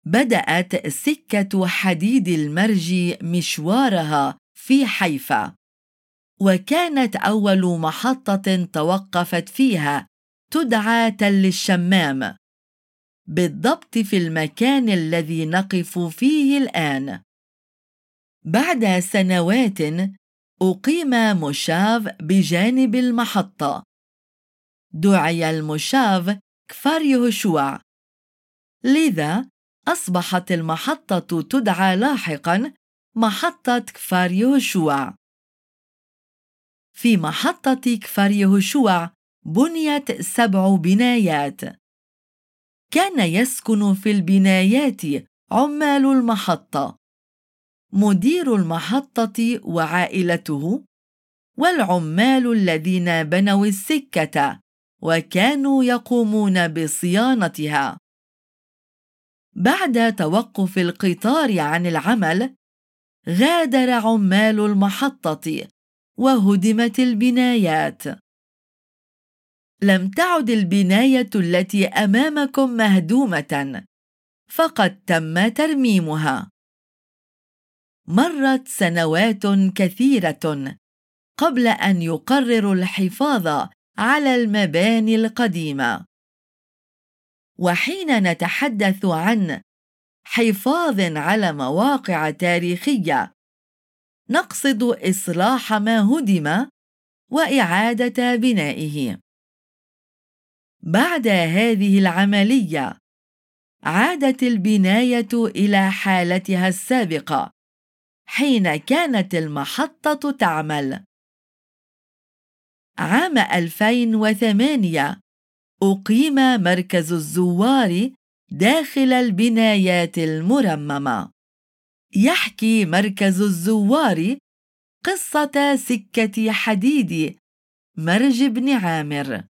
بدأت سكة حديد المرج مشوارها في حيفا، وكانت أول محطة توقفت فيها تدعى تل الشمام، بالضبط في المكان الذي نقف فيه الآن. بعد سنوات أقيم مشاف بجانب المحطة، دعي المشاف كفار يهوشوع، لذا أصبحت المحطة تدعى لاحقاً محطة كفار يهوشوع. في محطة كفار يهوشوع بنيت 7 بنايات، كان يسكن في البنايات عمال المحطة، مدير المحطة وعائلته، والعمال الذين بنوا السكة وكانوا يقومون بصيانتها. بعد توقف القطار عن العمل، غادر عمال المحطة وهدمت البنايات. لم تعد البناية التي أمامكم مهدومة، فقد تم ترميمها. مرت سنوات كثيرة قبل أن يقرروا الحفاظ على المباني القديمة. وحين نتحدث عن حفاظ على مواقع تاريخية، نقصد إصلاح ما هدم وإعادة بنائه. بعد هذه العملية عادت البناية إلى حالتها السابقة حين كانت المحطة تعمل. عام 2008 أقيم مركز الزوار داخل البنايات المرممة. يحكي مركز الزوار قصة سكة حديد مرج بن عامر.